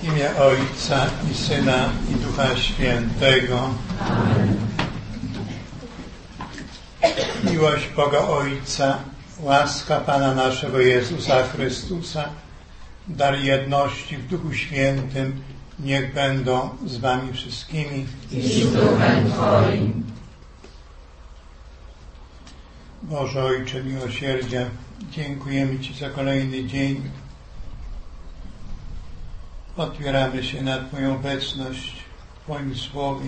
W imię Ojca i Syna i Ducha Świętego. Amen. Miłość Boga Ojca, łaska Pana naszego Jezusa Chrystusa, dar jedności w Duchu Świętym niech będą z wami wszystkimi. I z Duchem Twoim. Boże Ojcze miłosierdzia, dziękujemy Ci za kolejny dzień. Otwieramy się na Twoją obecność w Twoim Słowie,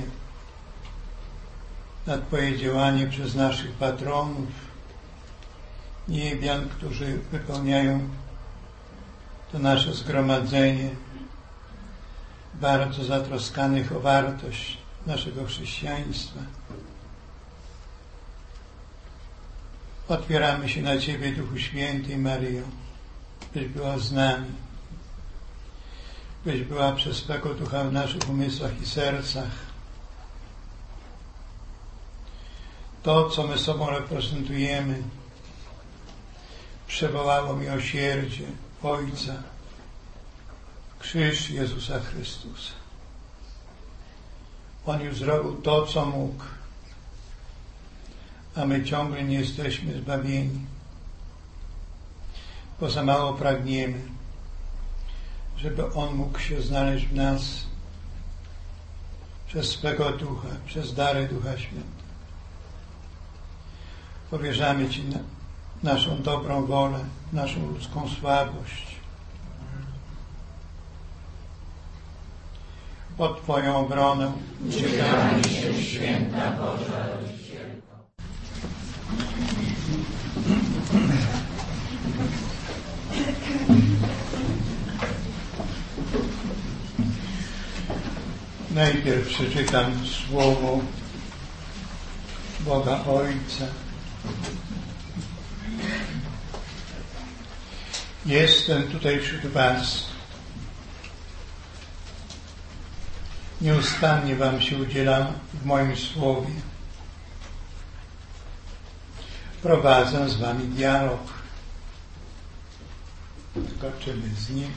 na Twoje działanie przez naszych patronów, niebian, którzy wypełniają to nasze zgromadzenie, bardzo zatroskanych o wartość naszego chrześcijaństwa. Otwieramy się na Ciebie, Duchu Święty i Maryjo, byś była z nami, byś była przez swego Ducha w naszych umysłach i sercach. To, co my sobą reprezentujemy, przywołało miłosierdzie Ojca, krzyż Jezusa Chrystusa. On już zrobił to, co mógł, a my ciągle nie jesteśmy zbawieni, bo za mało pragniemy, żeby On mógł się znaleźć w nas przez swego Ducha, przez dary Ducha Świętego. Powierzamy Ci naszą dobrą wolę, naszą ludzką słabość. Pod Twoją obronę uciekamy się, Święta Boża Rodzicielko. Najpierw przeczytam słowo Boga Ojca. Jestem tutaj wśród was. Nieustannie wam się udzielam w moim słowie. Prowadzę z wami dialog. Skoczymy z nim.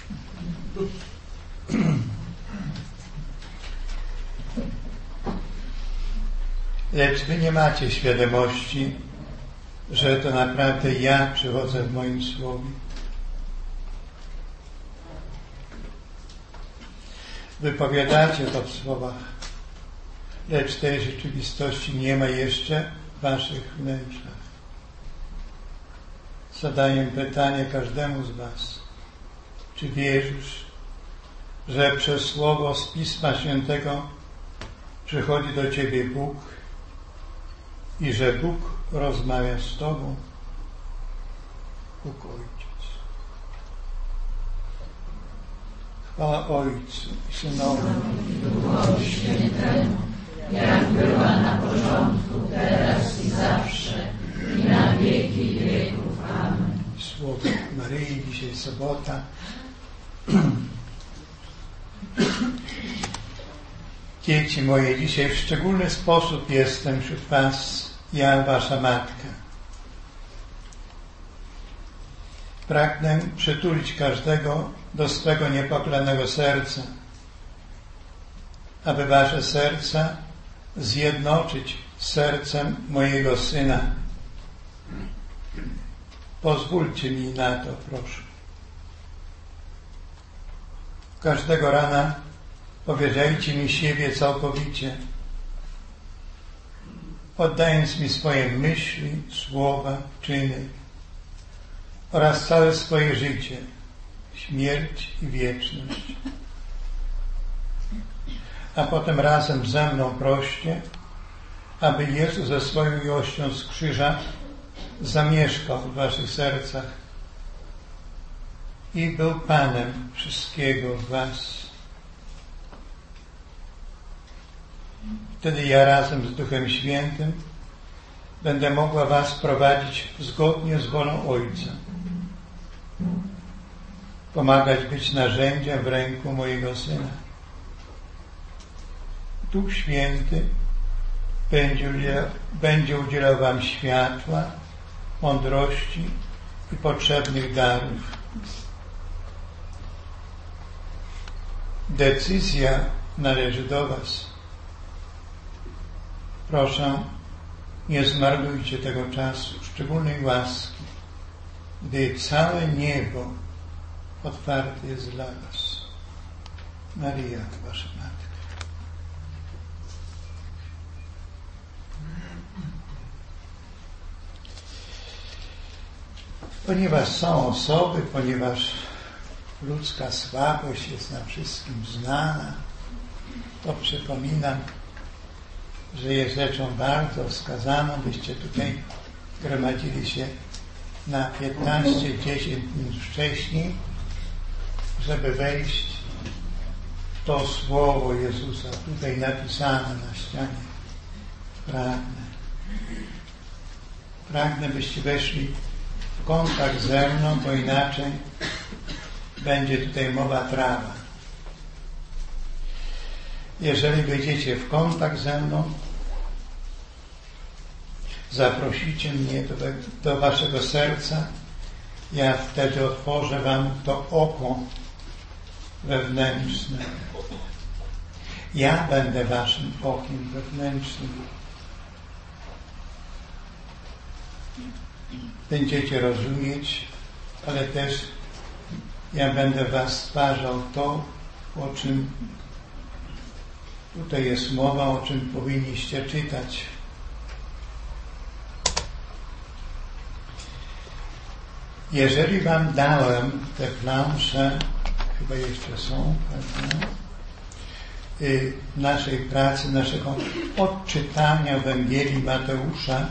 Lecz wy nie macie świadomości, że to naprawdę ja przychodzę w moim słowie. Wypowiadacie to w słowach, lecz tej rzeczywistości nie ma jeszcze w waszych wnętrzach. Zadaję pytanie każdemu z was. Czy wierzysz, że przez słowo z Pisma Świętego przychodzi do ciebie Bóg i że Bóg rozmawia z tobą? Bóg Ojciec. Chwała Ojcu i Synowi i Duchowi Świętemu, jak była na początku, teraz i zawsze, i na wieki wieków. Amen. Słowo Maryi, dzisiaj sobota. Dzieci moje, dzisiaj w szczególny sposób jestem wśród was, ja, wasza matka. Pragnę przytulić każdego do swego niepokalanego serca, aby wasze serca zjednoczyć z sercem mojego Syna. Pozwólcie mi na to, proszę. Każdego rana powierzajcie mi siebie całkowicie, oddając mi swoje myśli, słowa, czyny oraz całe swoje życie, śmierć i wieczność. A potem razem ze mną proście, aby Jezus ze swoją miłością z krzyża zamieszkał w waszych sercach i był Panem wszystkiego w was. Wtedy ja razem z Duchem Świętym będę mogła was prowadzić zgodnie z wolą Ojca. Pomagać być narzędziem w ręku mojego Syna. Duch Święty będzie udzielał wam światła, mądrości i potrzebnych darów. Decyzja należy do was. Proszę, nie zmarnujcie tego czasu, szczególnej łaski, gdy całe niebo otwarte jest dla was. Maria, wasza Matka. Ponieważ są osoby, ponieważ ludzka słabość jest nam wszystkim znana, to przypominam, że jest rzeczą bardzo wskazaną, byście tutaj gromadzili się na 15-10 minut wcześniej, żeby wejść w to słowo Jezusa, tutaj napisane na ścianie. Pragnę, byście weszli w kontakt ze mną, bo inaczej będzie tutaj mowa trawa. Jeżeli wejdziecie w kontakt ze mną, zaprosicie mnie do waszego serca, ja wtedy otworzę wam to oko wewnętrzne. Ja będę waszym okiem wewnętrznym. Będziecie rozumieć, ale też ja będę was stwarzał to, o czym tutaj jest mowa, o czym powinniście czytać. Jeżeli wam dałem te plansze, chyba jeszcze są, prawda, naszej pracy, naszego odczytania Ewangelii Mateusza,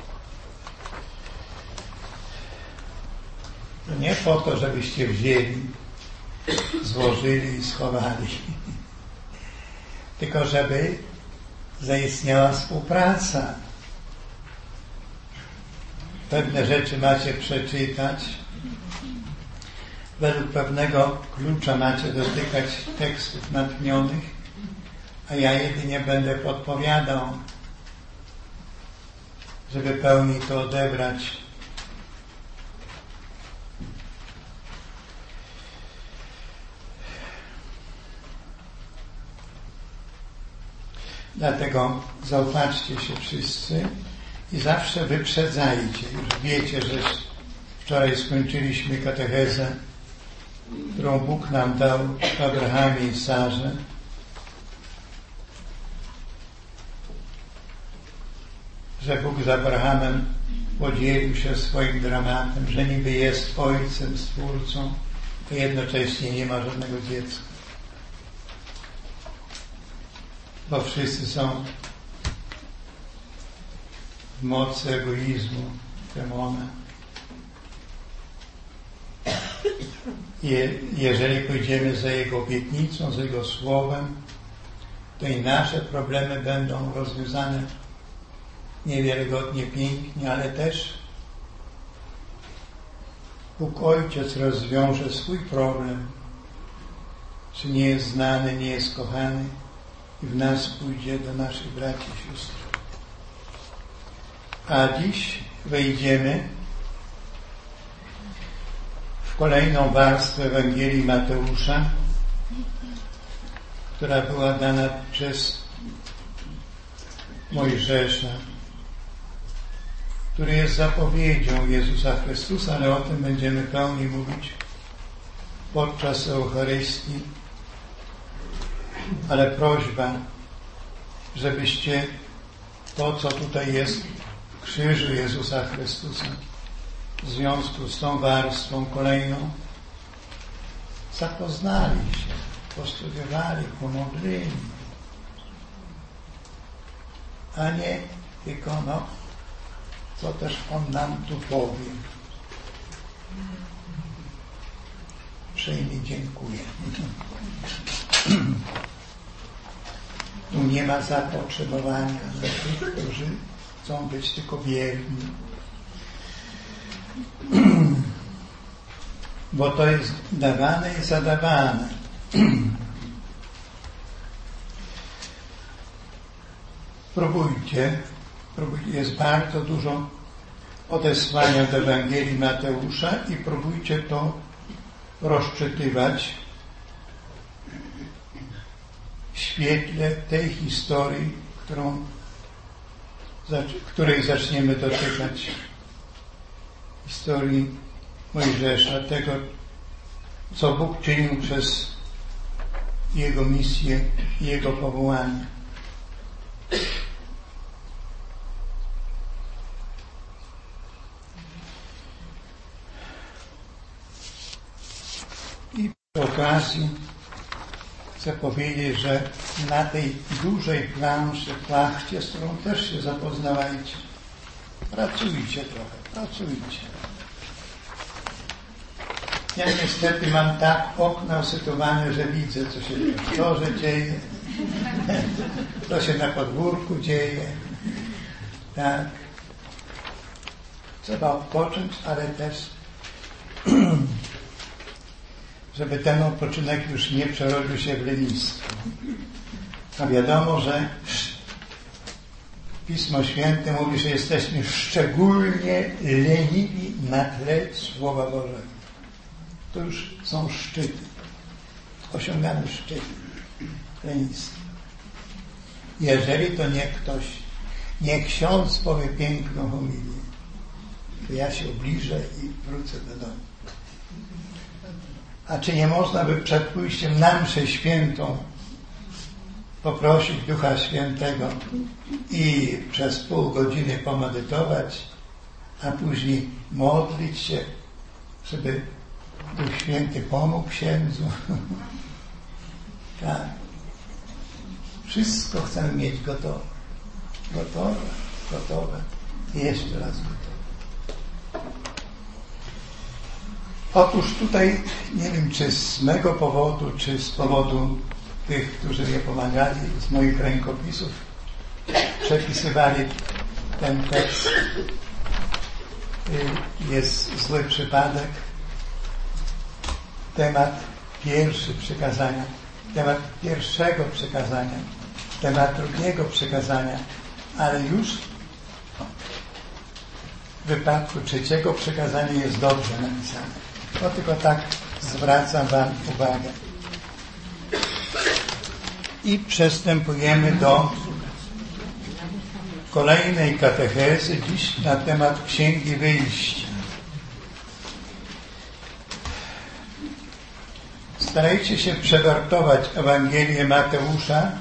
to nie po to, żebyście wzięli, złożyli i schowali, tylko żeby zaistniała współpraca. Pewne rzeczy macie przeczytać, według pewnego klucza macie dotykać tekstów natchnionych, a ja jedynie będę podpowiadał, żeby pełniej to odebrać. Dlatego zaopatrzcie się wszyscy i zawsze wyprzedzajcie. Już wiecie, że wczoraj skończyliśmy katechezę, którą Bóg nam dał Abrahamie i Sarze. Że Bóg z Abrahamem podzielił się swoim dramatem, że niby jest ojcem, stwórcą, to jednocześnie nie ma żadnego dziecka. Bo wszyscy są w mocy egoizmu demona. Jeżeli pójdziemy za Jego obietnicą, za Jego słowem, to i nasze problemy będą rozwiązane niewiarygodnie pięknie, ale też Bóg Ojciec rozwiąże swój problem, czy nie jest znany, nie jest kochany, i w nas pójdzie do naszych braci i sióstr. A dziś wejdziemy w kolejną warstwę Ewangelii Mateusza, która była dana przez Mojżesza, który jest zapowiedzią Jezusa Chrystusa, ale o tym będziemy pełniej mówić podczas Eucharystii. Ale prośba, żebyście to, co tutaj jest w krzyżu Jezusa Chrystusa, w związku z tą warstwą kolejną, zapoznali się, postudiowali, pomodlili, a nie tylko, co też On nam tu powie. Uprzejmie dziękuję. Tu nie ma zapotrzebowania dla tych, którzy chcą być tylko wierni. Bo to jest dawane i zadawane. Próbujcie. Jest bardzo dużo odesłania do Ewangelii Mateusza i próbujcie to rozczytywać świetle tej historii, której zaczniemy dotykać. Historii Mojżesza, tego, co Bóg czynił przez jego misję i jego powołanie. I przy okazji chcę powiedzieć, że na tej dużej planszy, plachcie, z którą też się zapoznawajcie, pracujcie trochę, pracujcie. Ja niestety mam tak okna usytuowane, że widzę, co się w torze dzieje, co się na podwórku dzieje. Tak. Trzeba odpocząć, ale też żeby ten odpoczynek już nie przerodził się w lenistwo. A wiadomo, że Pismo Święte mówi, że jesteśmy szczególnie leniwi na tle Słowa Bożego. To już są szczyty. Osiągamy szczyty lenistwa. Jeżeli to nie ksiądz powie piękną homilię, to ja się obliżę i wrócę do domu. A czy nie można by przed pójściem na mszę świętą poprosić Ducha Świętego i przez pół godziny pomedytować, a później modlić się, żeby Duch Święty pomógł księdzu? Tak. Wszystko chcemy mieć gotowe. Gotowe. I jeszcze raz gotowe. Otóż tutaj, nie wiem, czy z mego powodu, czy z powodu tych, którzy mnie pomagali, z moich rękopisów, przepisywali ten tekst. Jest zły przypadek. Temat pierwszy przykazania, temat pierwszego przykazania, temat drugiego przykazania, ale już w wypadku trzeciego przykazania jest dobrze napisane. To tylko tak zwracam Wam uwagę. I przystępujemy do kolejnej katechezy, dziś na temat Księgi Wyjścia. Starajcie się przewertować Ewangelię Mateusza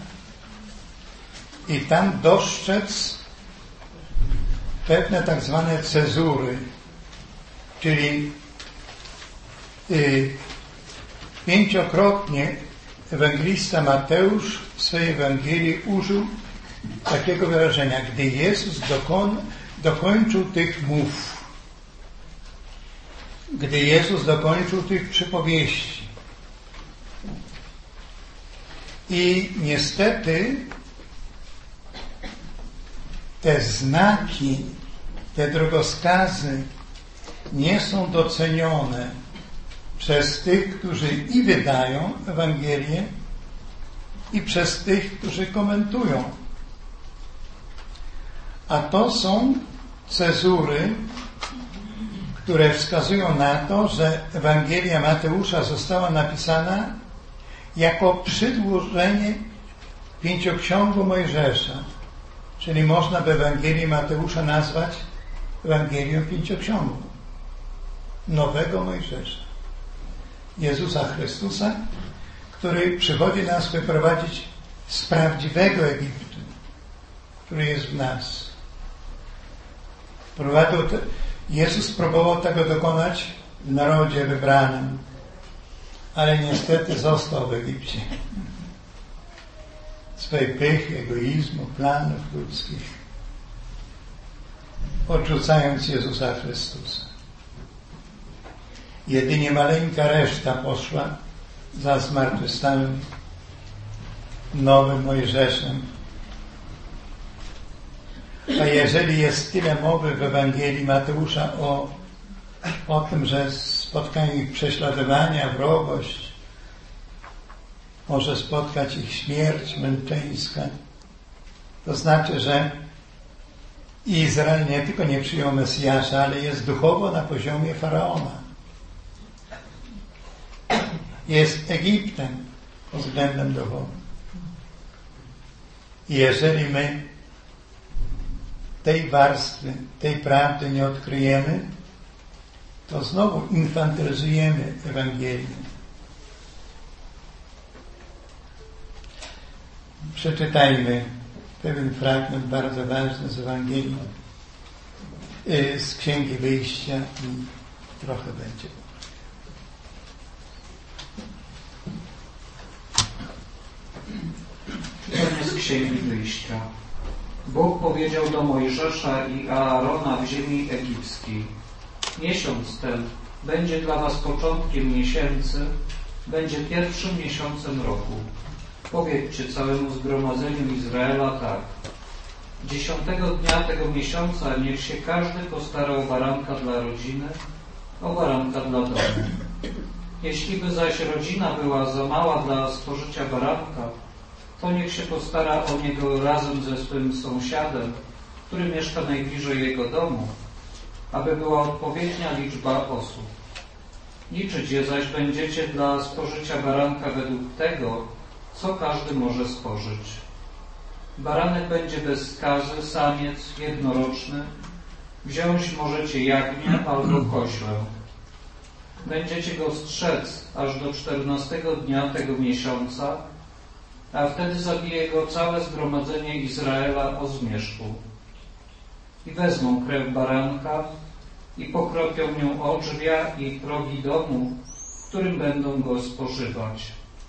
i tam dostrzec pewne tak zwane cezury, czyli pięciokrotnie ewangelista Mateusz w swojej Ewangelii użył takiego wyrażenia: gdy Jezus dokończył tych mów, gdy Jezus dokończył tych przypowieści. I niestety te znaki, te drogowskazy nie są docenione przez tych, którzy i wydają Ewangelię, i przez tych, którzy komentują. A to są cezury, które wskazują na to, że Ewangelia Mateusza została napisana jako przedłużenie pięcioksiągu Mojżesza. Czyli można by Ewangelię Mateusza nazwać Ewangelią pięcioksiągu nowego Mojżesza, Jezusa Chrystusa, który przychodzi nas wyprowadzić z prawdziwego Egiptu, który jest w nas. Jezus próbował tego dokonać w narodzie wybranym, ale niestety został w Egipcie. Swej pychy, egoizmu, planów ludzkich, odrzucając Jezusa Chrystusa. Jedynie maleńka reszta poszła za zmartwychwstałym nowym Mojżeszem. A jeżeli jest tyle mowy w Ewangelii Mateusza o tym, że spotkają ich prześladowania, wrogość, może spotkać ich śmierć męczeńska, to znaczy, że Izrael nie tylko nie przyjął Mesjasza, ale jest duchowo na poziomie Faraona. Jest Egiptem pod względem duchowym. I jeżeli my tej warstwy, tej prawdy nie odkryjemy, to znowu infantylyzujemy Ewangelię. Przeczytajmy pewien fragment bardzo ważny z Ewangelii, z Księgi Wyjścia i trochę będzie. Czytanie z Księgi Wyjścia. Bóg powiedział do Mojżesza i Aarona w ziemi egipskiej: miesiąc ten będzie dla was początkiem miesięcy, będzie pierwszym miesiącem roku. Powiedzcie całemu zgromadzeniu Izraela tak: 10 dnia tego miesiąca niech się każdy postara o baranka dla rodziny, o baranka dla domu. Jeśli by zaś rodzina była za mała dla spożycia baranka, to niech się postara o niego razem ze swym sąsiadem, który mieszka najbliżej jego domu, aby była odpowiednia liczba osób. Liczyć je zaś będziecie dla spożycia baranka według tego, co każdy może spożyć. Baranek będzie bez skazy, samiec, jednoroczny. Wziąć możecie jagnię albo koźlę. Będziecie go strzec aż do 14 dnia tego miesiąca, a wtedy zabije go całe zgromadzenie Izraela o zmierzchu. I wezmą krew baranka i pokropią nią o drzwia i progi domu, w którym będą go spożywać.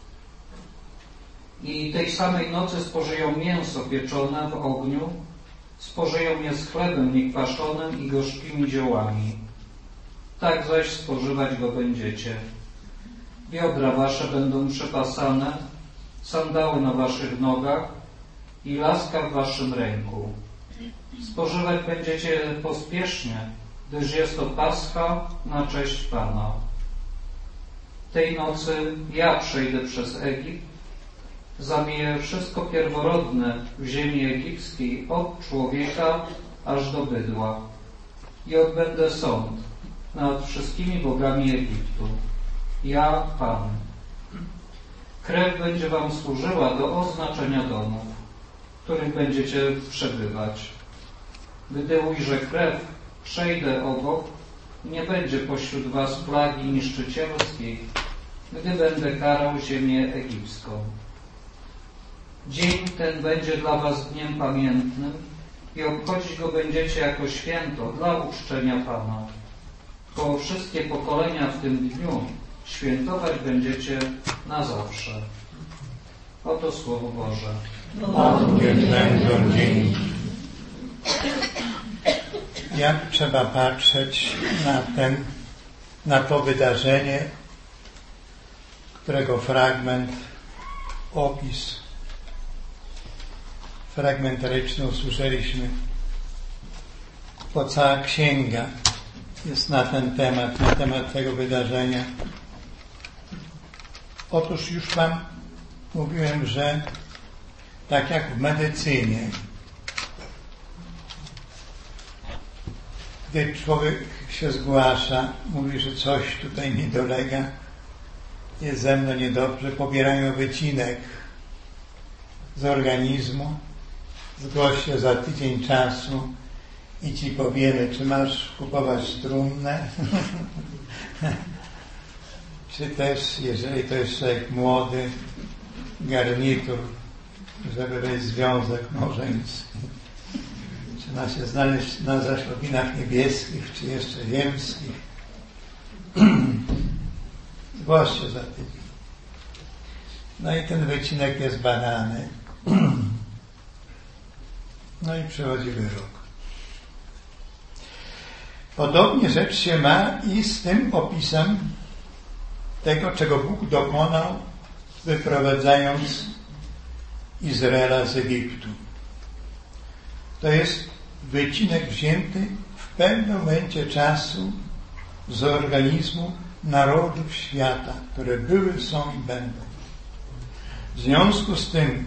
I tej samej nocy spożyją mięso pieczone w ogniu, spożyją je z chlebem niekwaszonym i gorzkimi ziołami. Tak zaś spożywać go będziecie. Biodra wasze będą przepasane, sandały na waszych nogach i laska w waszym ręku. Spożywać będziecie pospiesznie, gdyż jest to Pascha na cześć Pana. Tej nocy ja przejdę przez Egipt, zamiję wszystko pierworodne w ziemi egipskiej od człowieka aż do bydła i odbędę sąd nad wszystkimi bogami Egiptu. Ja, Pan. Krew będzie wam służyła do oznaczenia domów, w których będziecie przebywać. Gdy ujrzę krew, przejdę obok i nie będzie pośród was plagi niszczycielskiej, gdy będę karał ziemię egipską. Dzień ten będzie dla was dniem pamiętnym i obchodzić go będziecie jako święto dla uczczenia Pana. Bo wszystkie pokolenia w tym dniu świętować będziecie na zawsze. Oto Słowo Boże. Jak trzeba patrzeć na to wydarzenie, którego opis fragmentaryczny usłyszeliśmy, bo cała księga jest na ten temat, na temat tego wydarzenia. Otóż już wam mówiłem, że tak jak w medycynie, gdy człowiek się zgłasza, mówi, że coś tutaj mi dolega, jest ze mną niedobrze, pobierają wycinek z organizmu, zgłoś się za tydzień czasu i ci powiemy, czy masz kupować trumnę, czy też, jeżeli to jest człowiek młody, garnitur, żeby wejść w związek małżeński. Czy ma się znaleźć na zaślubinach niebieskich, czy jeszcze ziemskich. Zgłoś się za tydzień. No i ten wycinek jest badany. No i przychodzi wyrok. Podobnie rzecz się ma i z tym opisem tego, czego Bóg dokonał, wyprowadzając Izraela z Egiptu. To jest wycinek wzięty w pewnym momencie czasu z organizmu narodów świata, które były, są i będą. W związku z tym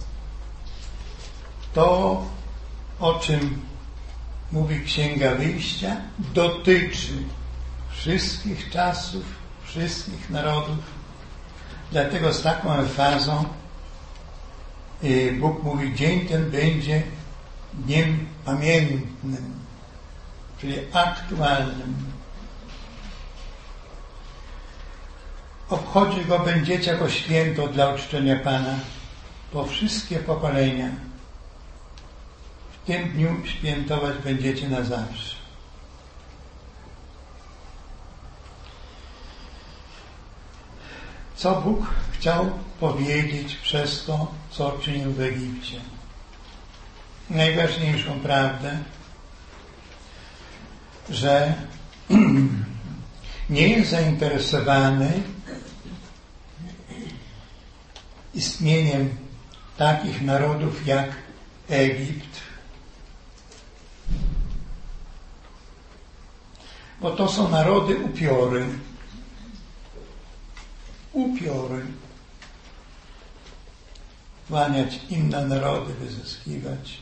to, o czym mówi Księga Wyjścia, dotyczy wszystkich czasów, wszystkich narodów. Dlatego z taką emfazą Bóg mówi, dzień ten będzie dniem pamiętnym, czyli aktualnym. Obchodzi go będziecie jako święto dla uczczenia Pana po wszystkie pokolenia. W tym dniu świętować będziecie na zawsze. Co Bóg chciał powiedzieć przez to, co czynił w Egipcie? Najważniejszą prawdę, że nie jest zainteresowany istnieniem takich narodów jak Egipt, bo to są narody upiory. Kłaniać inne narody, wyzyskiwać,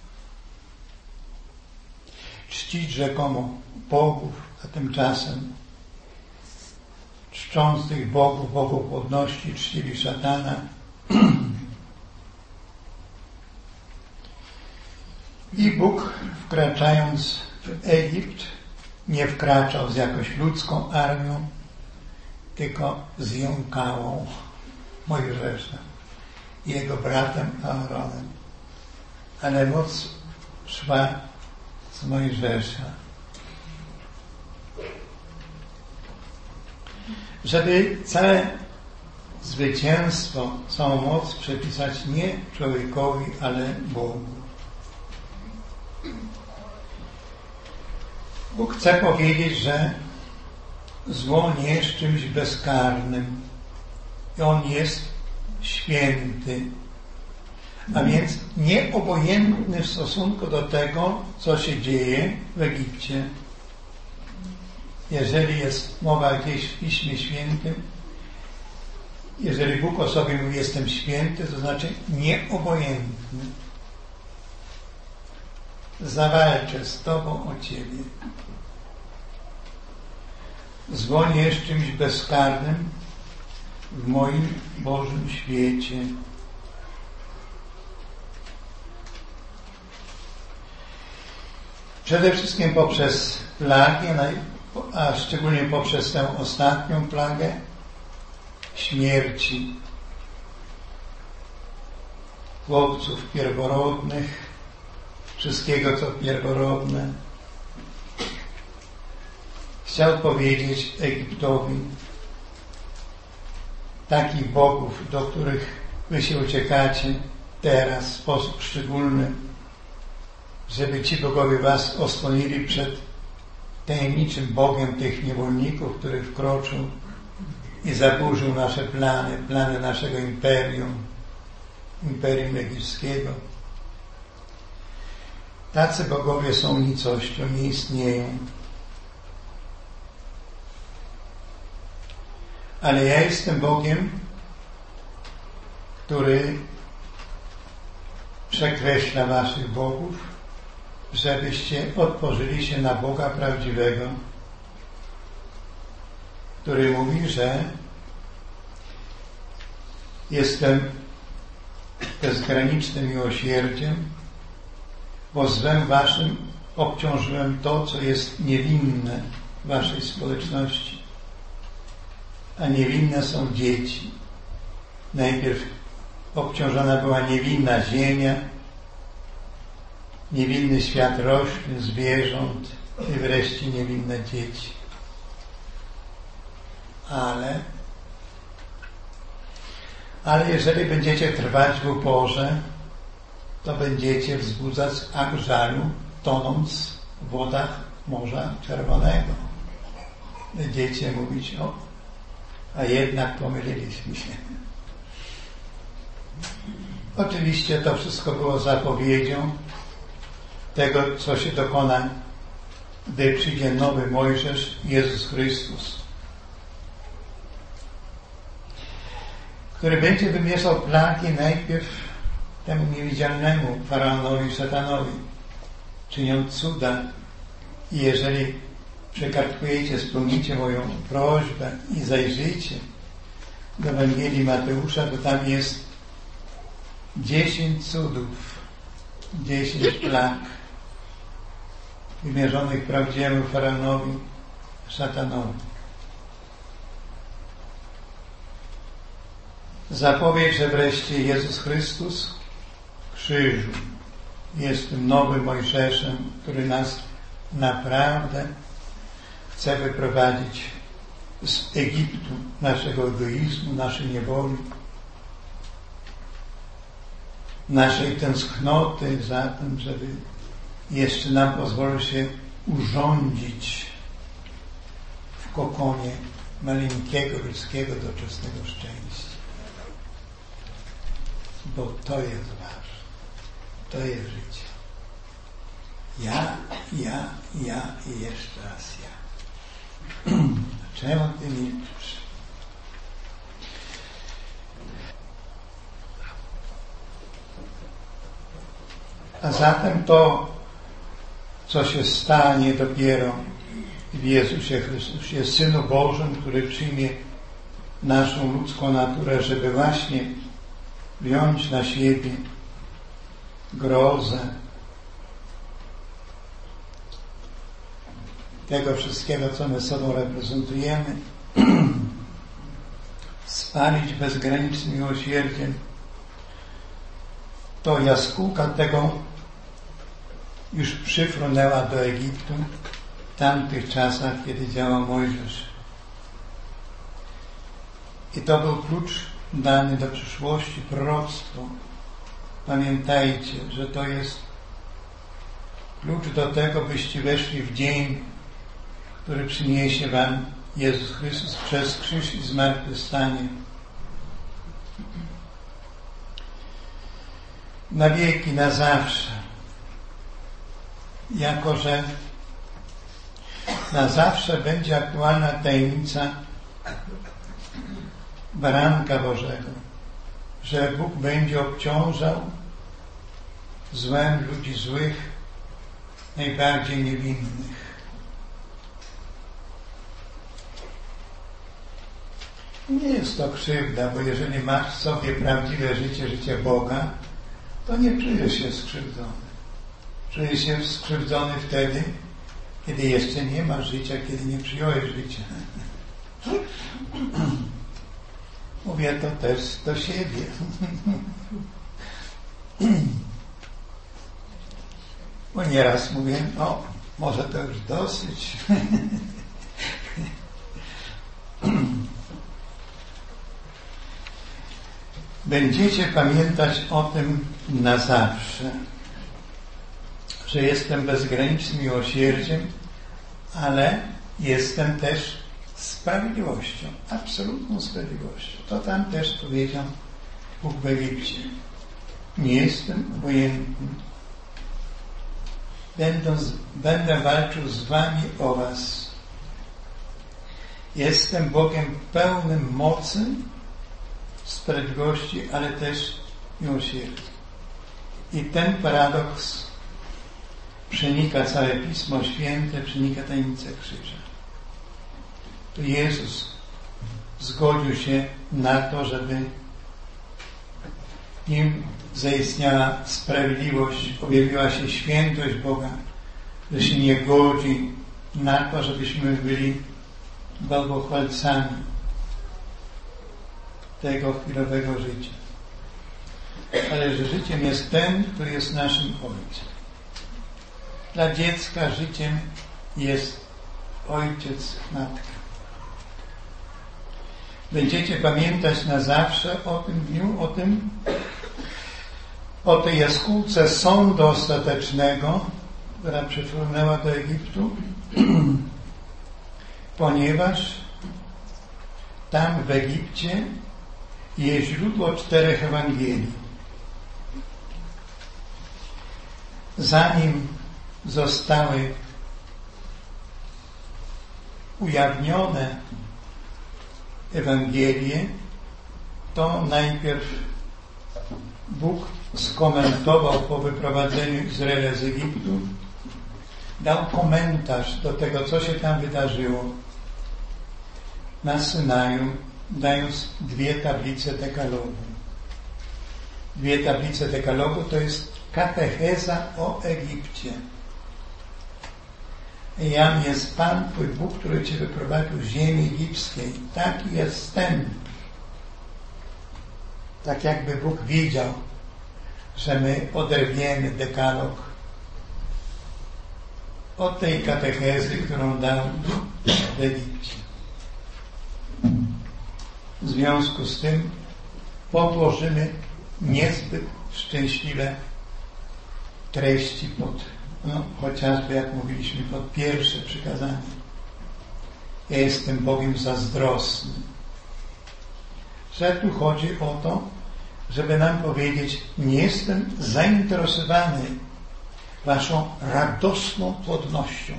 czcić rzekomo bogów, a tymczasem czcząc tych bogów płodności, czcili szatana. I Bóg, wkraczając w Egipt, nie wkraczał z jakąś ludzką armią, tylko z jąkałą Mojżesza i jego bratem Aaronem. Ale moc szła z Mojżesza. Żeby całe zwycięstwo, całą moc przypisać nie człowiekowi, ale Bogu. Bóg chce powiedzieć, że zło nie jest czymś bezkarnym. I On jest święty. A więc nieobojętny w stosunku do tego, co się dzieje w Egipcie. Jeżeli jest mowa gdzieś w Piśmie Świętym, jeżeli Bóg o sobie mówi, jestem święty, to znaczy nieobojętny. Zawalczę z Tobą o Ciebie. Zło nie jest czymś bezkarnym w moim Bożym świecie. Przede wszystkim poprzez plagi, a szczególnie poprzez tę ostatnią plagę śmierci chłopców pierworodnych, wszystkiego co pierworodne. Chciał powiedzieć Egiptowi, takich bogów, do których wy się uciekacie teraz w sposób szczególny, żeby ci bogowie was osłonili przed tajemniczym Bogiem tych niewolników, który wkroczył i zaburzył nasze plany naszego imperium egipskiego. Tacy bogowie są nicością, nie istnieją. Ale ja jestem Bogiem, który przekreśla waszych bogów, żebyście otworzyli się na Boga prawdziwego, który mówi, że jestem bezgranicznym miłosierdziem, bo złem waszym obciążyłem to, co jest niewinne w waszej społeczności. A niewinne są dzieci. Najpierw obciążona była niewinna ziemia, niewinny świat roślin, zwierząt i wreszcie niewinne dzieci. Ale jeżeli będziecie trwać w uporze, to będziecie wzbudzać akt żalu, tonąc w wodach Morza Czerwonego. Będziecie mówić, a jednak pomyliliśmy się. Oczywiście to wszystko było zapowiedzią tego, co się dokona, gdy przyjdzie nowy Mojżesz, Jezus Chrystus, który będzie wymierzał plagi najpierw temu niewidzialnemu faraonowi, szatanowi, czyniąc cuda. I jeżeli przekartkujecie, spełnicie moją prośbę i zajrzyjcie do Ewangelii Mateusza, to tam jest 10 cudów, 10 plag wymierzonych prawdziwemu faraonowi, szatanowi. Zapowiedź, że wreszcie Jezus Chrystus w krzyżu jest tym nowym Mojżeszem, który nas naprawdę chce wyprowadzić z Egiptu, naszego egoizmu, naszej niewoli, naszej tęsknoty za tym, żeby jeszcze nam pozwolił się urządzić w kokonie maleńkiego ludzkiego doczesnego szczęścia. Bo to jest ważne. To jest życie. Ja i jeszcze raz ja. Czemu ty milczysz? A zatem to, co się stanie dopiero w Jezusie Chrystusie, Synu Bożym, który przyjmie naszą ludzką naturę, żeby właśnie wziąć na siebie grozę tego wszystkiego, co my sobą reprezentujemy, spalić bezgranicznym miłosierdziem. To jaskółka tego już przyfrunęła do Egiptu w tamtych czasach, kiedy działał Mojżesz. I to był klucz dany do przyszłości, proroctwo. Pamiętajcie, że to jest klucz do tego, byście weszli w dzień, który przyniesie wam Jezus Chrystus przez krzyż i zmartwychwstanie. Na wieki, na zawsze. Jako że na zawsze będzie aktualna tajemnica baranka Bożego, że Bóg będzie obciążał złem ludzi złych, najbardziej niewinnych. Nie jest to krzywda, bo jeżeli masz w sobie prawdziwe życie, życie Boga, to nie czujesz się skrzywdzony. Czujesz się skrzywdzony wtedy, kiedy jeszcze nie masz życia, kiedy nie przyjąłeś życia. Mówię to też do siebie. Bo nieraz mówię, może to już dosyć. Będziecie pamiętać o tym na zawsze, że jestem bezgranicznym miłosierdziem, ale jestem też sprawiedliwością, absolutną sprawiedliwością. To tam też powiedział Bóg w Egipcie. Nie jestem obojętny. Będę walczył z wami o was. Jestem Bogiem pełnym mocy, sprawiedliwości, ale też miłosierdzia. I ten paradoks przenika całe Pismo Święte, przenika tajemnicę krzyża. To Jezus zgodził się na to, żeby w Nim zaistniała sprawiedliwość, objawiła się świętość Boga, że się nie godzi na to, żebyśmy byli bałwochwalcami tego chwilowego życia. Ale że życiem jest ten, który jest naszym Ojcem. Dla dziecka życiem jest ojciec, matka. Będziecie pamiętać na zawsze o tym dniu, o tej jaskółce sądu ostatecznego, która przyfrunęła do Egiptu, ponieważ tam w Egipcie jest źródło 4 Ewangelii. Zanim zostały ujawnione Ewangelie, to najpierw Bóg skomentował po wyprowadzeniu Izraela z Egiptu, dał komentarz do tego, co się tam wydarzyło na Synaju, dając 2 tablice dekalogu. 2 tablice dekalogu, to jest katecheza o Egipcie. Jam jest Pan, Twój Bóg, który Cię wyprowadził z ziemi egipskiej. Taki jest wstęp. Tak jakby Bóg widział, że my oderwiemy dekalog od tej katechezy, którą dał w Egipcie. W związku z tym podłożymy niezbyt szczęśliwe treści pod, chociażby jak mówiliśmy, pod pierwsze przykazanie. Ja jestem Bogiem zazdrosny. Że tu chodzi o to, żeby nam powiedzieć, nie jestem zainteresowany waszą radosną płodnością,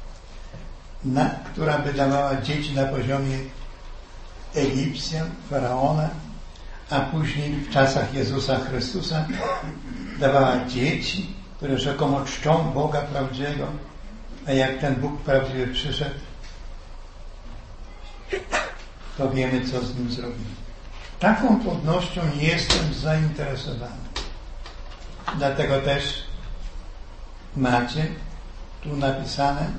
która by dawała dzieci na poziomie Egipcjan, Faraona, a później w czasach Jezusa Chrystusa dawała dzieci, które rzekomo czczą Boga prawdziwego, a jak ten Bóg prawdziwy przyszedł, to wiemy, co z nim zrobimy. Taką płodnością nie jestem zainteresowany. Dlatego też macie tu napisane,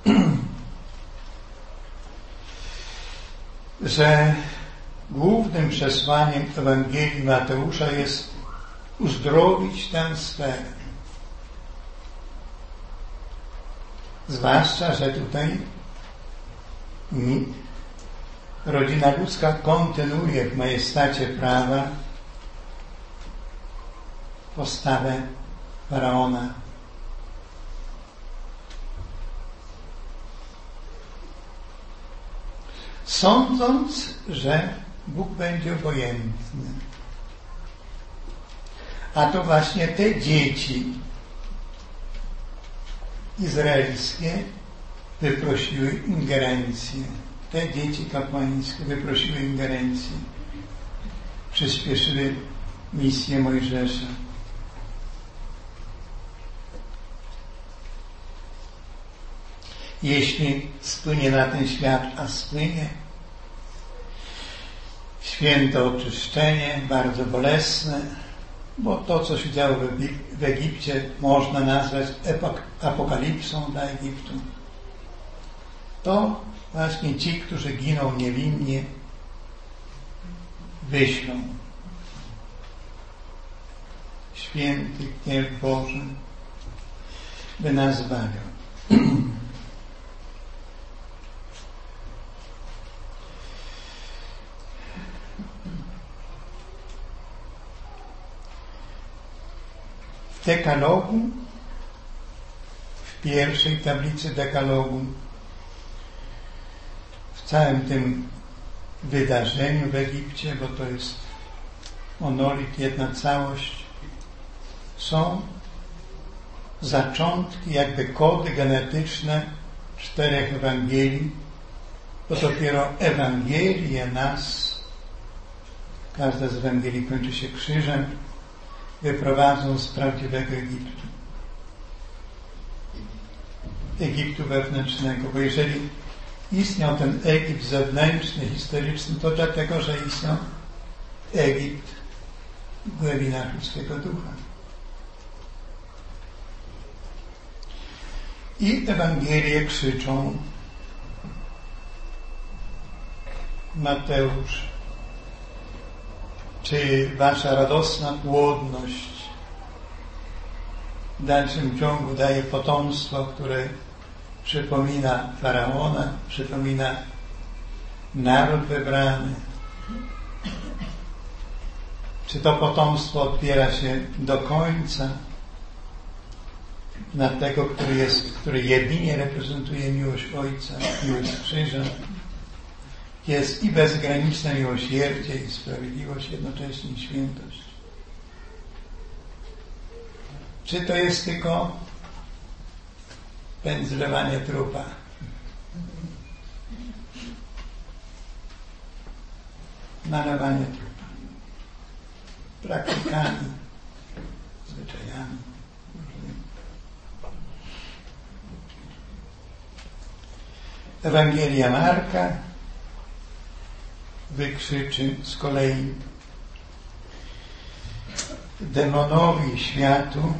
że głównym przesłaniem Ewangelii Mateusza jest uzdrowić tę sferę. Zwłaszcza, że tutaj rodzina ludzka kontynuuje w majestacie prawa postawę Faraona. Sądząc, że Bóg będzie obojętny. A to właśnie te dzieci izraelskie wyprosiły ingerencję. Te dzieci kapłańskie wyprosiły ingerencję. Przyspieszyły misję Mojżesza. Jeśli spłynie na ten świat, a spłynie, święto oczyszczenie, bardzo bolesne, bo to, co się działo w Egipcie, można nazwać apokalipsą dla Egiptu. To właśnie ci, którzy giną niewinnie, wyślą. Święty Gniew Boży by nas zbawiał. W dekalogu, w pierwszej tablicy dekalogu, w całym tym wydarzeniu w Egipcie, bo to jest monolit, jedna całość, są zaczątki, jakby kody genetyczne 4 Ewangelii, bo dopiero Ewangelie nas, każda z Ewangelii kończy się krzyżem, wyprowadzą z prawdziwego Egiptu. Egiptu wewnętrznego, bo jeżeli istniał ten Egipt zewnętrzny, historyczny, to dlatego, że istniał Egipt w głębinach ludzkiego ducha. I Ewangelie krzyczą: Mateusz, czy wasza radosna płodność w dalszym ciągu daje potomstwo, które przypomina Faraona, przypomina naród wybrany? Czy to potomstwo otwiera się do końca na tego, który jedynie reprezentuje miłość Ojca, miłość krzyża? Jest i bezgraniczne miłosierdzie, i sprawiedliwość, jednocześnie i świętość. Czy to jest tylko pędzlowanie trupa? Nalewanie trupa. Praktykami, zwyczajami. Ewangelia Marka wykrzyczy z kolei: demonowi światu: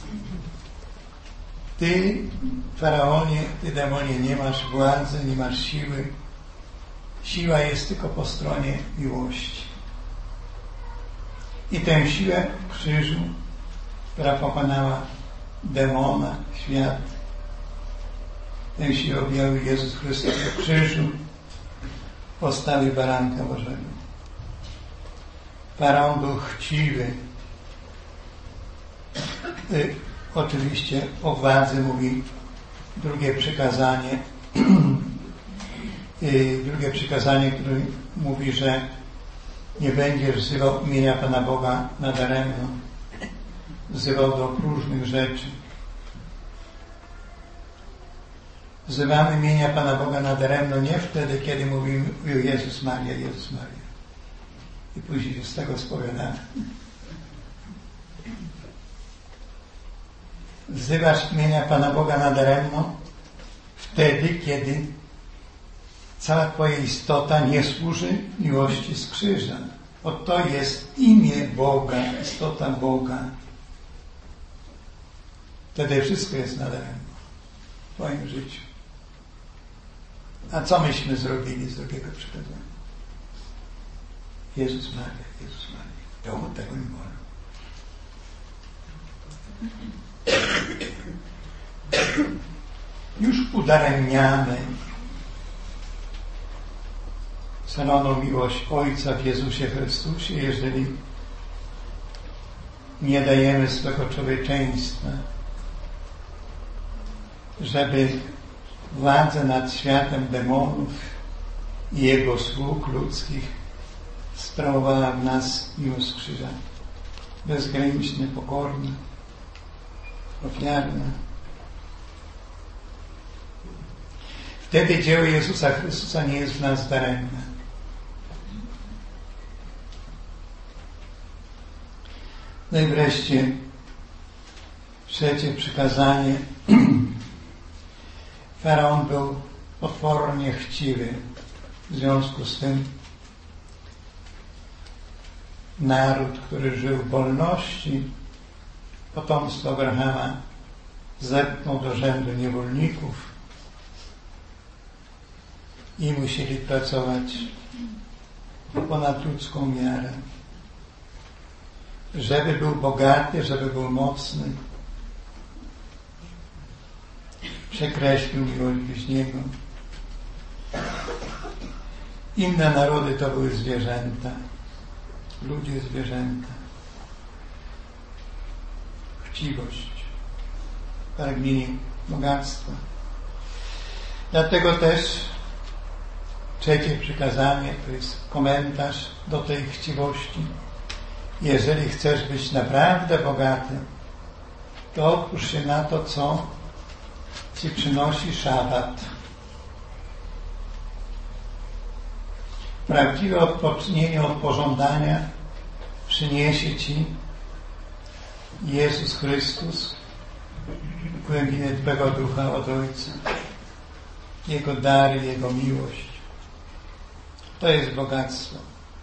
Ty, Faraonie, Ty, demonie, nie masz władzy, nie masz siły. Siła jest tylko po stronie miłości. I tę siłę krzyżu, która pokonała demona, świat, tę siłę objawił Jezus Chrystus w krzyżu, w postawie baranka Bożego. Faraon był chciwy. Oczywiście o władzy mówi drugie przykazanie, które mówi, że nie będziesz wzywał imienia Pana Boga nadaremno, wzywał do próżnych rzeczy. Wzywamy imienia Pana Boga nadaremno nie wtedy, kiedy mówił Jezus Maria, Jezus Maria. I później się z tego spowiadamy. Wzywasz imienia Pana Boga nadaremno wtedy, kiedy cała Twoja istota nie służy miłości z krzyża. Oto jest imię Boga, istota Boga. Wtedy wszystko jest nadaremno w Twoim życiu. A co myśmy zrobili z drugiego przykazania? Jezus Maria, Jezus Maria. To tego nie wolno. Już udaremniamy szaloną miłość Ojca w Jezusie Chrystusie, jeżeli nie dajemy swego człowieczeństwa, żeby władzę nad światem demonów i jego sług ludzkich sprawowała w nas miłość z krzyża. Bezgranicznie pokorna, ofiarna. Wtedy dzieło Jezusa Chrystusa nie jest w nas daremne. No i wreszcie trzecie przykazanie. Faraon był potwornie chciwy. W związku z tym naród, który żył w wolności, potomstwo Abrahama, zepchnął do rzędu niewolników i musieli pracować ponad ludzką miarę. Żeby był bogaty, żeby był mocny, przekreślił miłość bliźniego. Inne narody to były zwierzęta, ludzie zwierzęta. Chciwość, pragnienie bogactwa. Dlatego też trzecie przykazanie to jest komentarz do tej chciwości. Jeżeli chcesz być naprawdę bogaty, to otwórz się na to, co Ci przynosi szabat. Prawdziwe odpocznienie od pożądania przyniesie Ci Jezus Chrystus, głębiny Twego ducha od Ojca, Jego dary, Jego miłość. To jest bogactwo.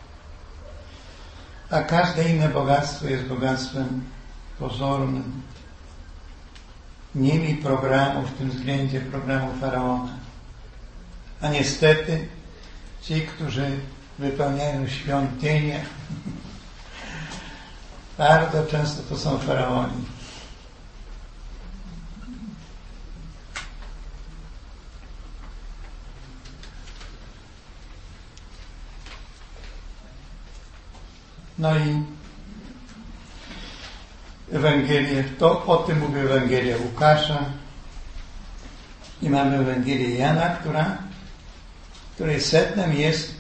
A każde inne bogactwo jest bogactwem pozornym. Nie mi programu w tym względzie programu Faraona. A niestety ci, którzy wypełniają świątynię, bardzo często to są faraoni. No i Ewangelię, to o tym mówi Ewangelia Łukasza i mamy Ewangelię Jana, której sednem jest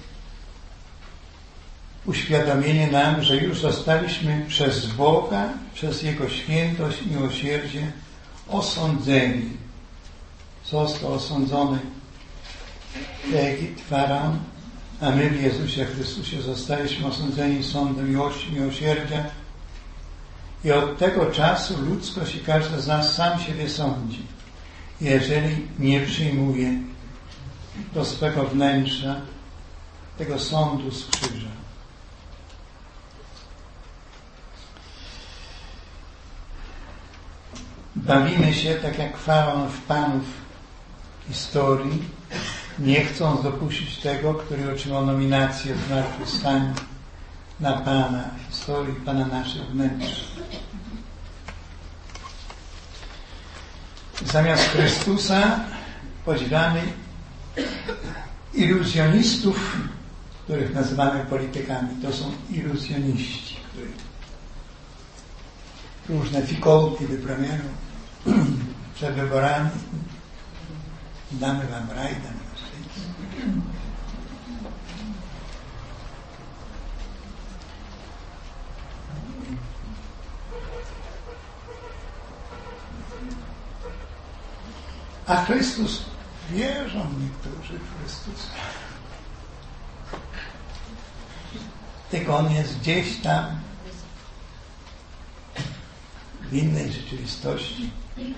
uświadomienie nam, że już zostaliśmy przez Boga, przez Jego świętość i miłosierdzie osądzeni. Został osądzony Egipt, Faraon, a my w Jezusie Chrystusie zostaliśmy osądzeni sądem miłości, miłosierdzia. I od tego czasu ludzkość i każdy z nas sam siebie sądzi, jeżeli nie przyjmuje do swego wnętrza tego sądu z krzyża. Bawimy się tak jak faraon w panów historii, nie chcąc dopuścić tego, który otrzymał nominację w zmartwychwstaniu na Pana historii, Pana naszych wnętrz. Zamiast Chrystusa podziwiamy iluzjonistów, których nazywamy politykami. To są iluzjoniści, którzy różne fikołki wyprawiają przed wyborami. Damy wam raj, damy wam szczęście. A Chrystus, wierzą niektórzy w Chrystusa. Tylko On jest gdzieś tam w innej rzeczywistości.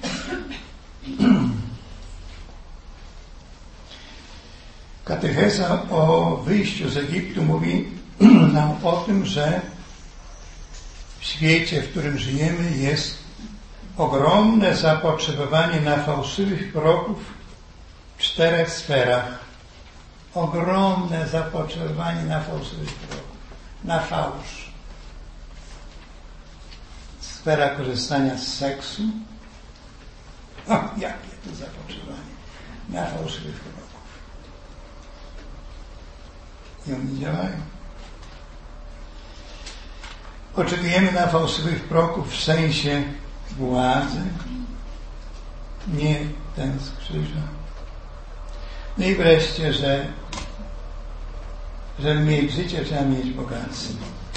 Katecheza o wyjściu z Egiptu mówi nam o tym, że w świecie, w którym żyjemy, jest ogromne zapotrzebowanie na fałszywych proroków w 4 sferach. Ogromne zapotrzebowanie na fałszywych proroków, na fałsz. Sfera korzystania z seksu. O, jakie to zapotrzebowanie na fałszywych proroków. I oni działają. Oczekujemy na fałszywych proroków w sensie władzy, nie ten z krzyża. No i wreszcie, że żeby mieć życie, trzeba mieć bogactwo.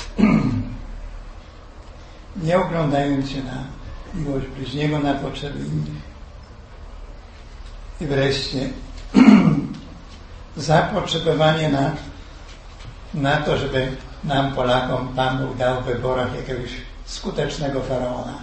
Nie oglądając się na miłość bliźniego, na potrzeby innych. I wreszcie zapotrzebowanie na to, żeby nam, Polakom, Pan Bóg dał w wyborach jakiegoś skutecznego faraona.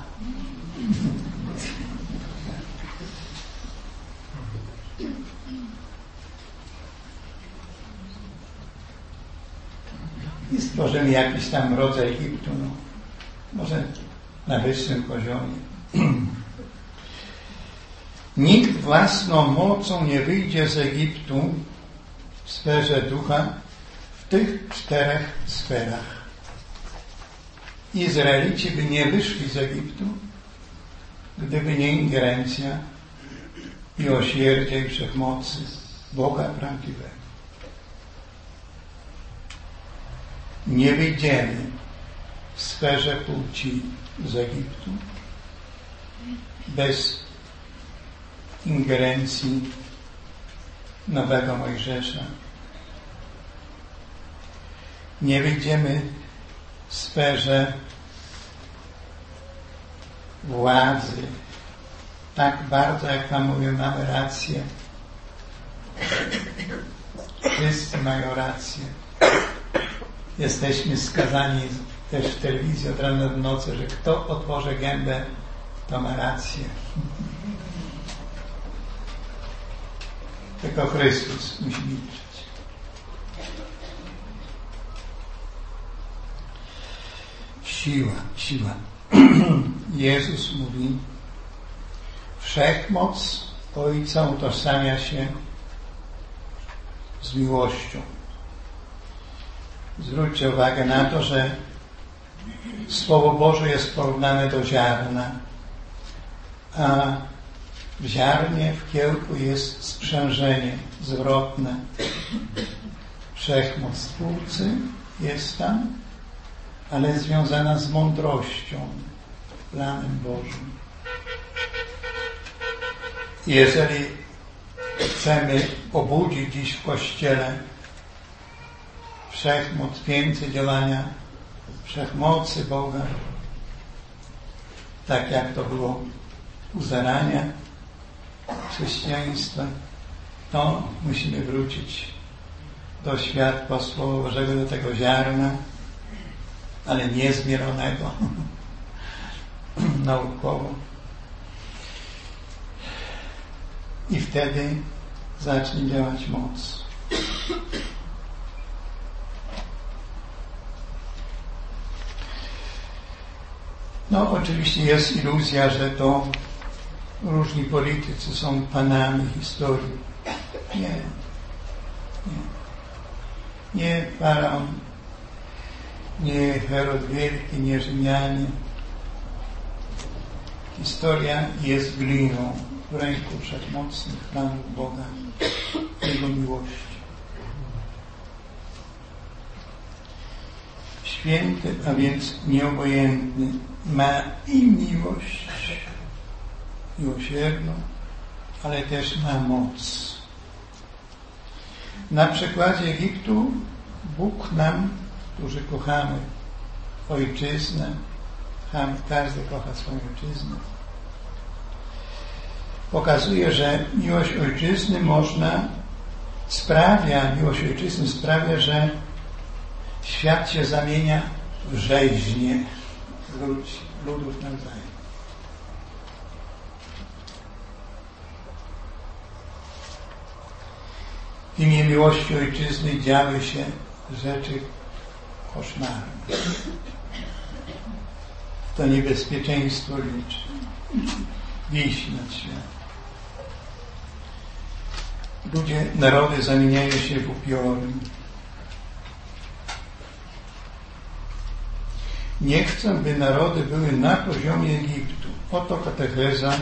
I stworzymy jakiś tam rodzaj Egiptu, no, może na wyższym poziomie. Nikt własną mocą nie wyjdzie z Egiptu w sferze ducha, w tych 4 sferach. Izraelici by nie wyszli z Egiptu, gdyby nie ingerencja i miłosierdzie i wszechmocy Boga prawdziwego. Nie wyjdziemy w sferze płci z Egiptu bez ingerencji nowego Mojżesza. Nie wyjdziemy w sferze władzy tak bardzo, jak Wam mówię, mamy rację. Wszyscy mają rację. Jesteśmy skazani też w telewizji od rana do nocy, że kto otworzy gębę, to ma rację. Tylko Chrystus musi milczeć. Siła. Jezus mówi, wszechmoc Ojca utożsamia się z miłością. Zwróćcie uwagę na to, że Słowo Boże jest porównane do ziarna, a w ziarnie, w kiełku jest sprzężenie zwrotne. Wszechmoc Twórcy jest tam, ale związana z mądrością, planem Bożym. Jeżeli chcemy obudzić dziś w Kościele wszechmoc, więcej działania wszechmocy Boga, tak jak to było u zarania chrześcijaństwa, to musimy wrócić do światła Słowa Bożego, do tego ziarna, ale niezmielonego naukowo. I wtedy zacznie działać moc. No, oczywiście jest iluzja, że to różni politycy są panami historii. Nie Faraon, nie Herod Wielki, nie Rzymianie. Historia jest gliną w ręku wszechmocnych planów Boga, Jego miłości. Święty, a więc nieobojętny, ma i miłość miłosierną, ale też ma moc. Na przykładzie Egiptu Bóg nam, którzy kochamy ojczyznę, każdy kocha swoją ojczyznę, pokazuje, że miłość ojczyzny sprawia, że świat się zamienia w rzeźnię ludów nawzajem. W imię miłości ojczyzny działy się rzeczy koszmarne. To niebezpieczeństwo wisi nad światem. Narody zamieniają się w upiory. Nie chcę, by narody były na poziomie Egiptu. Oto katecheza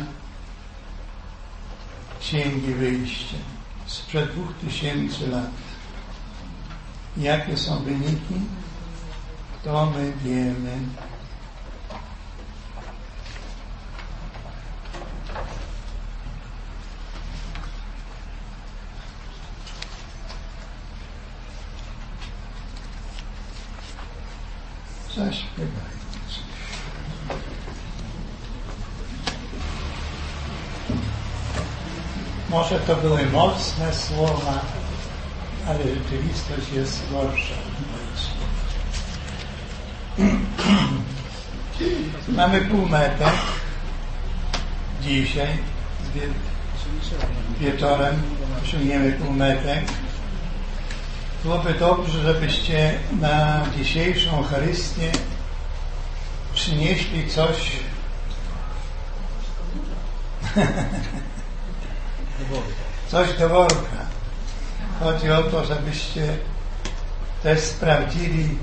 Księgi Wyjścia sprzed 2000 lat. Jakie są wyniki? To my wiemy. Zaśpiewajmy coś. Może to były mocne słowa, ale rzeczywistość jest gorsza od moich słów. Mamy półmetek. Dzisiaj wieczorem osiągniemy półmetek. Byłoby dobrze, żebyście na dzisiejszą Eucharystię przynieśli coś do worka. Chodzi o to, żebyście też sprawdzili,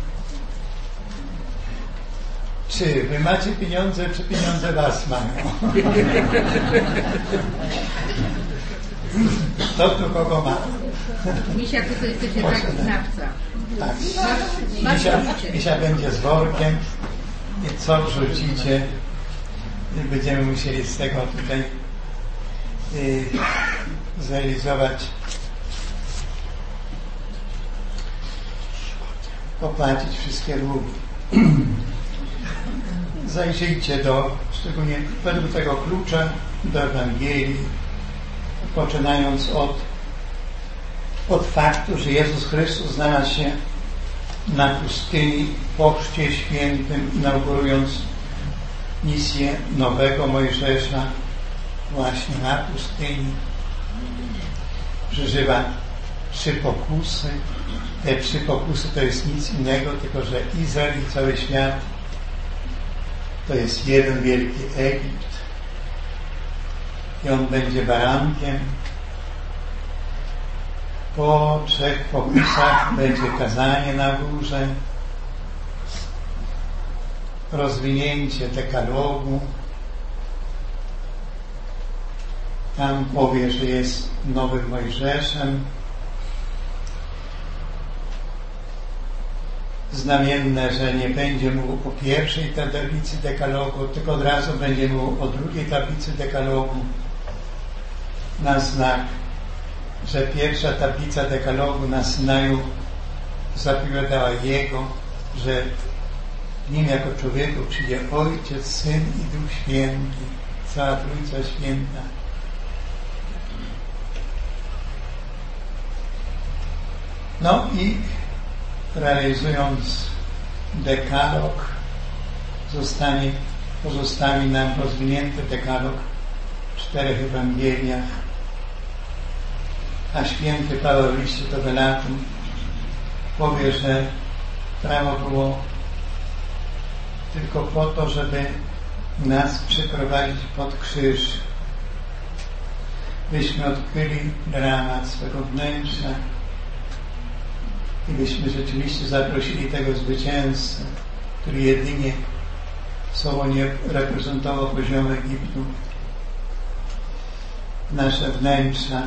czy wy macie pieniądze, czy pieniądze was mają. Kto tu kogo ma? Misia, ty jesteście tak znawca. Tak. Misia będzie z workiem i co wrzucicie i będziemy musieli z tego tutaj zrealizować, popłacić wszystkie długi. Zajrzyjcie szczególnie według tego klucza do Ewangelii, poczynając od faktu, że Jezus Chrystus znalazł się na pustyni po Chrzcie Świętym, inaugurując misję nowego Mojżesza właśnie na pustyni. Przeżywa 3 pokusy. Te 3 pokusy to jest nic innego, tylko że Izrael i cały świat to jest jeden wielki Egipt i on będzie barankiem. Po 3 pokusach będzie kazanie na górze, rozwinięcie dekalogu. Tam powie, że jest nowym Mojżeszem. Znamienne, że nie będzie mówił o pierwszej tablicy dekalogu, tylko od razu będzie mówił o drugiej tablicy dekalogu, na znak, że pierwsza tablica dekalogu na Synaju zapowiadała Jego, że w Nim jako człowieku przyjdzie Ojciec, Syn i Duch Święty, cała Trójca Święta. No i realizując dekalog pozostawi nam rozwinięty dekalog w 4 Ewangeliach, a święty Paweł w liście do Galatów powie, że prawo było tylko po to, żeby nas przyprowadzić pod krzyż, byśmy odkryli dramat swego wnętrza i byśmy rzeczywiście zaprosili tego zwycięzcę, który jedynie słowo nie reprezentował poziomu Egiptu, nasze wnętrza.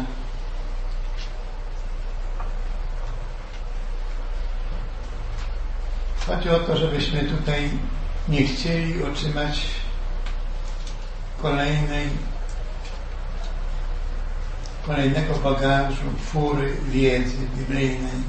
Chodzi o to, żebyśmy tutaj nie chcieli otrzymać kolejnego bagażu, fury wiedzy biblijnej,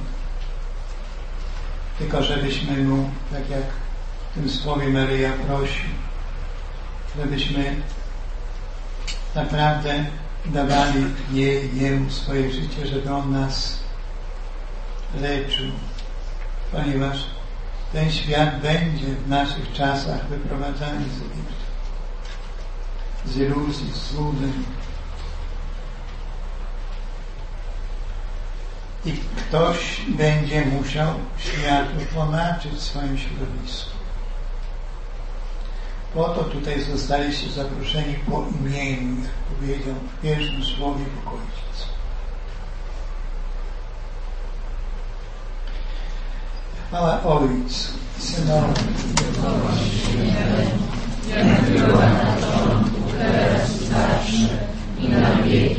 tylko żebyśmy Mu, tak jak w tym słowie Maryja prosi, żebyśmy naprawdę dawali Jemu swoje życie, żeby On nas leczył, ponieważ ten świat będzie w naszych czasach wyprowadzany z Egiptu, z iluzji, z złudzeń. I ktoś będzie musiał światu tłumaczyć swoim środowisku. Po to tutaj zostaliście zaproszeni po imieniu, jak powiedział w pierwszym słowie Bóg Ojciec. Chwała Ojcu, Synowi, jak była na początku, teraz i zawsze, i na wieki